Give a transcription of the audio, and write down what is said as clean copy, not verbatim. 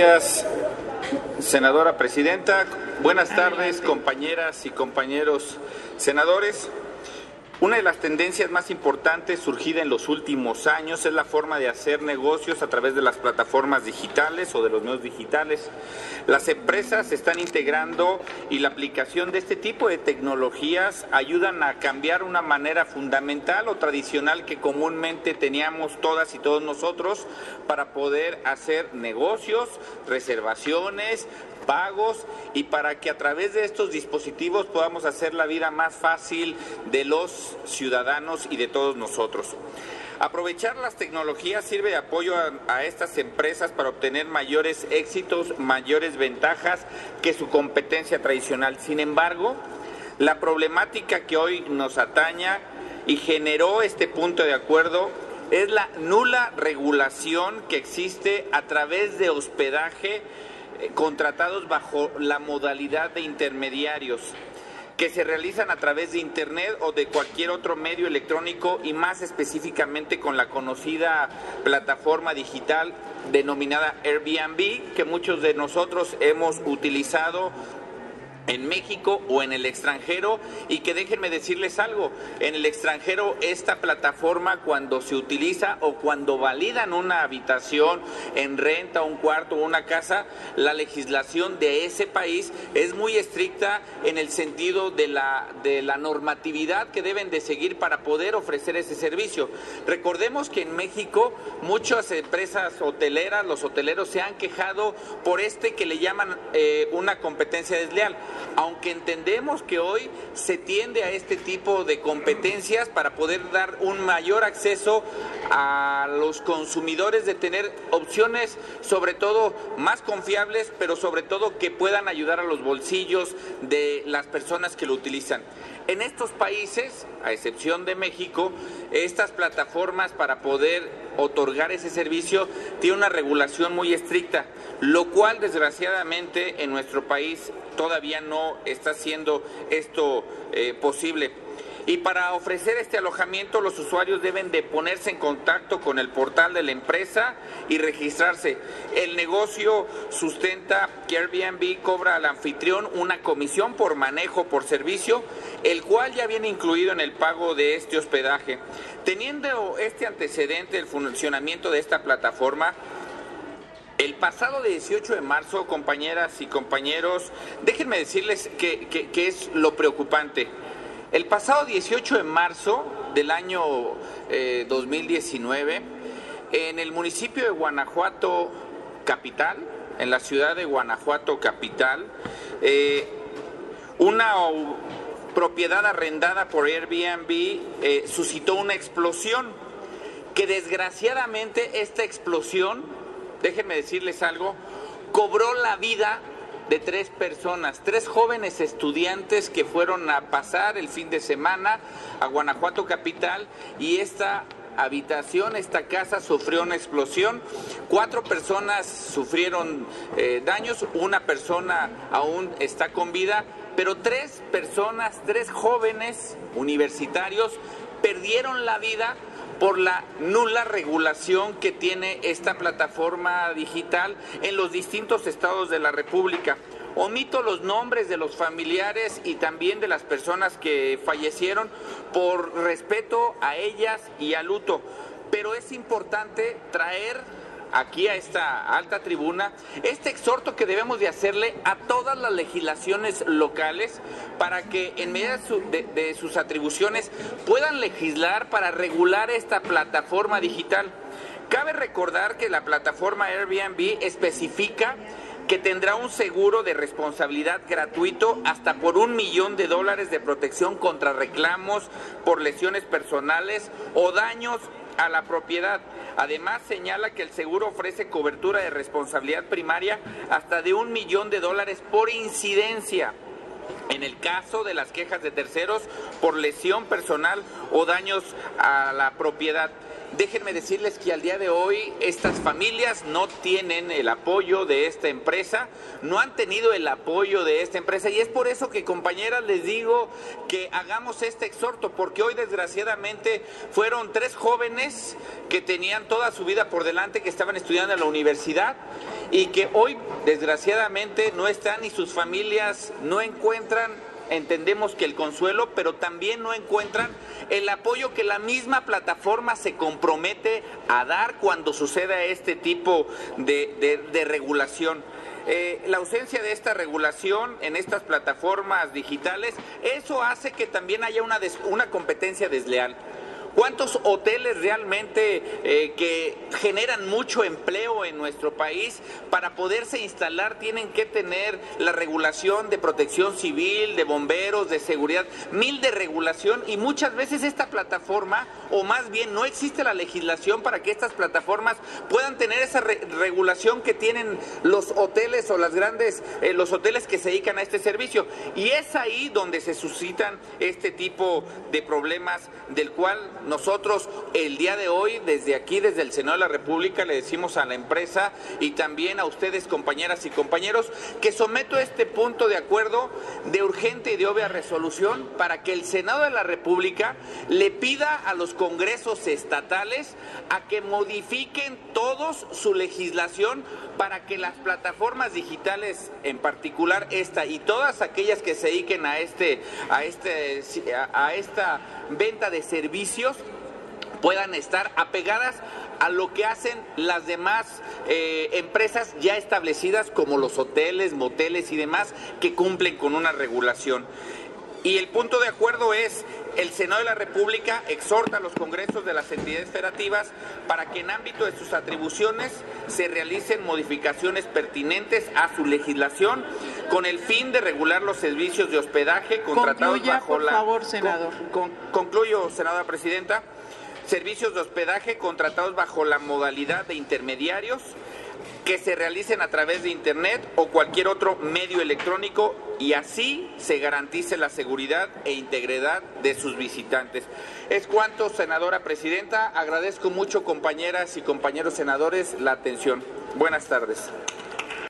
Gracias, senadora presidenta. Buenas tardes, compañeras y compañeros senadores. Una de las tendencias más importantes surgida en los últimos años es la forma de hacer negocios a través de las plataformas digitales o de los medios digitales. Las empresas se están integrando y la aplicación de este tipo de tecnologías ayudan a cambiar una manera fundamental o tradicional que comúnmente teníamos todas y todos nosotros para poder hacer negocios, reservaciones, pagos y para que a través de estos dispositivos podamos hacer la vida más fácil de los ciudadanos y de todos nosotros. Aprovechar las tecnologías sirve de apoyo a estas empresas para obtener mayores éxitos, mayores ventajas que su competencia tradicional. Sin embargo, la problemática que hoy nos ataña y generó este punto de acuerdo es la nula regulación que existe a través de hospedaje contratados bajo la modalidad de intermediarios que se realizan a través de Internet o de cualquier otro medio electrónico y más específicamente con la conocida plataforma digital denominada Airbnb, que muchos de nosotros hemos utilizado en México o en el extranjero, y que déjenme decirles algo, en el extranjero esta plataforma cuando se utiliza o cuando validan una habitación en renta, un cuarto o una casa, la legislación de ese país es muy estricta en el sentido de la normatividad que deben de seguir para poder ofrecer ese servicio. Recordemos que en México muchas empresas hoteleras, los hoteleros se han quejado por que le llaman una competencia desleal. Aunque entendemos que hoy se tiende a este tipo de competencias para poder dar un mayor acceso a los consumidores de tener opciones sobre todo más confiables, pero sobre todo que puedan ayudar a los bolsillos de las personas que lo utilizan. En estos países, a excepción de México, estas plataformas para poder otorgar ese servicio tienen una regulación muy estricta, lo cual desgraciadamente en nuestro país todavía no está haciendo esto posible. Y para ofrecer este alojamiento los usuarios deben de ponerse en contacto con el portal de la empresa y registrarse. El negocio sustenta que Airbnb cobra al anfitrión una comisión por manejo por servicio, el cual ya viene incluido en el pago de este hospedaje. Teniendo este antecedente del funcionamiento de esta plataforma, el pasado 18 de marzo, compañeras y compañeros, déjenme decirles que es lo preocupante. El pasado 18 de marzo del año 2019, en el municipio de Guanajuato capital, en la ciudad de Guanajuato capital, una propiedad arrendada por Airbnb suscitó una explosión, que desgraciadamente esta explosión, déjenme decirles algo, cobró la vida de 3 personas, 3 jóvenes estudiantes que fueron a pasar el fin de semana a Guanajuato capital, y esta habitación, esta casa sufrió una explosión. 4 personas sufrieron daños, una persona aún está con vida, pero 3 personas, 3 jóvenes universitarios perdieron la vida por la nula regulación que tiene esta plataforma digital en los distintos estados de la República. Omito los nombres de los familiares y también de las personas que fallecieron por respeto a ellas y al luto, pero es importante traer aquí a esta alta tribuna este exhorto que debemos de hacerle a todas las legislaciones locales para que en medida de sus atribuciones puedan legislar para regular esta plataforma digital. Cabe recordar que la plataforma Airbnb especifica que tendrá un seguro de responsabilidad gratuito hasta por $1 millón de protección contra reclamos por lesiones personales o daños a la propiedad. Además, señala que el seguro ofrece cobertura de responsabilidad primaria hasta de $1 millón por incidencia en el caso de las quejas de terceros por lesión personal o daños a la propiedad. Déjenme decirles que al día de hoy estas familias no tienen el apoyo de esta empresa, no han tenido el apoyo de esta empresa, y es por eso que, compañeras, les digo que hagamos este exhorto, porque hoy desgraciadamente fueron 3 jóvenes que tenían toda su vida por delante, que estaban estudiando en la universidad y que hoy desgraciadamente no están y sus familias no encuentran, entendemos que el consuelo, pero también no encuentran el apoyo que la misma plataforma se compromete a dar cuando suceda este tipo de regulación. La ausencia de esta regulación en estas plataformas digitales, eso hace que también haya una competencia desleal. ¿Cuántos hoteles realmente que generan mucho empleo en nuestro país, para poderse instalar tienen que tener la regulación de protección civil, de bomberos, de seguridad, 1000 de regulación, y muchas veces esta plataforma, o más bien no existe la legislación para que estas plataformas puedan tener esa regulación que tienen los hoteles o las grandes, los hoteles que se dedican a este servicio? Y es ahí donde se suscitan este tipo de problemas, del cual nosotros el día de hoy, desde aquí, desde el Senado de la República, le decimos a la empresa y también a ustedes, compañeras y compañeros, que someto este punto de acuerdo de urgente y de obvia resolución para que el Senado de la República le pida a los congresos estatales a que modifiquen todos su legislación para que las plataformas digitales, en particular esta y todas aquellas que se dediquen a esta venta de servicios, puedan estar apegadas a lo que hacen las demás empresas ya establecidas, como los hoteles, moteles y demás, que cumplen con una regulación. Y el punto de acuerdo es: el Senado de la República exhorta a los congresos de las entidades federativas para que en ámbito de sus atribuciones se realicen modificaciones pertinentes a su legislación con el fin de regular los servicios de hospedaje contratados bajo por favor, senador. Concluyo, senadora presidenta. Servicios de hospedaje contratados bajo la modalidad de intermediarios que se realicen a través de Internet o cualquier otro medio electrónico, y así se garantice la seguridad e integridad de sus visitantes. Es cuanto, senadora presidenta. Agradezco mucho, compañeras y compañeros senadores, la atención. Buenas tardes.